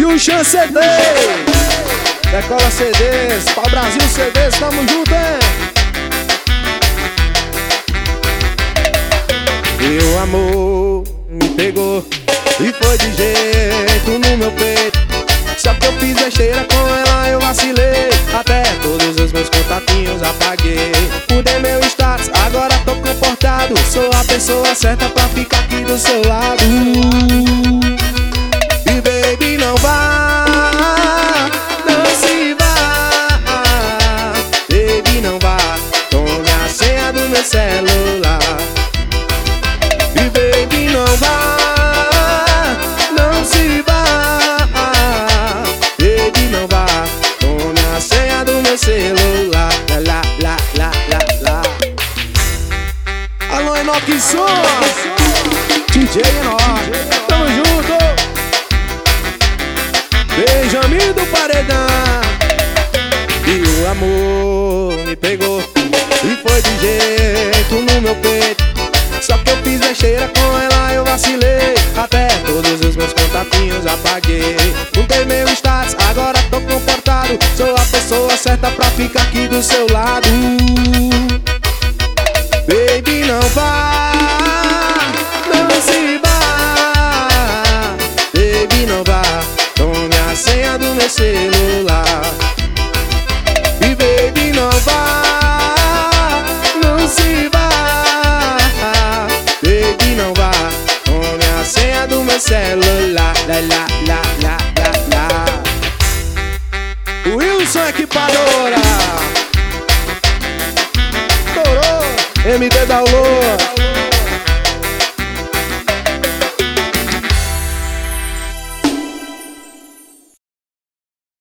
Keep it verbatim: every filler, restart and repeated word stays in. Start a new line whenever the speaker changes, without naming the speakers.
E o Chan C D, Decola C Ds, Pau Brasil C Ds, tamo junto, hein? Meu amor me pegou e foi de jeito no meu peito. Só que eu fiz besteira com ela, eu vacilei. Até todos os meus contatinhos apaguei. Mudei meu status, agora tô comportado. Sou a pessoa certa pra ficar aqui do seu lado. E baby, não vá, não se vá. Baby, não vá, tome a senha do meu celular. E baby, não vá, não se vá. Baby, não vá, tome a senha do meu celular. Lá, lá, lá, lá, lá. Alô, Enoque Som, D J Enoque, tamo junto. Benjamin do Paredão. E o amor me pegou e foi de jeito no meu peito. Só que eu fiz besteira com ela, eu vacilei. Até todos os meus contatinhos apaguei. Mudei meu status, agora tô comportado. Sou a pessoa certa pra ficar aqui do seu lado. Baby, não vá, não se vá. Baby, não vá, tome a senha do meu celular. E baby, não vá, não se vá. Baby, não vá, tome a senha do meu celular. Lá, lá, lá, lá, lá, lá. Wilson Equipadora, Torou, M D Download.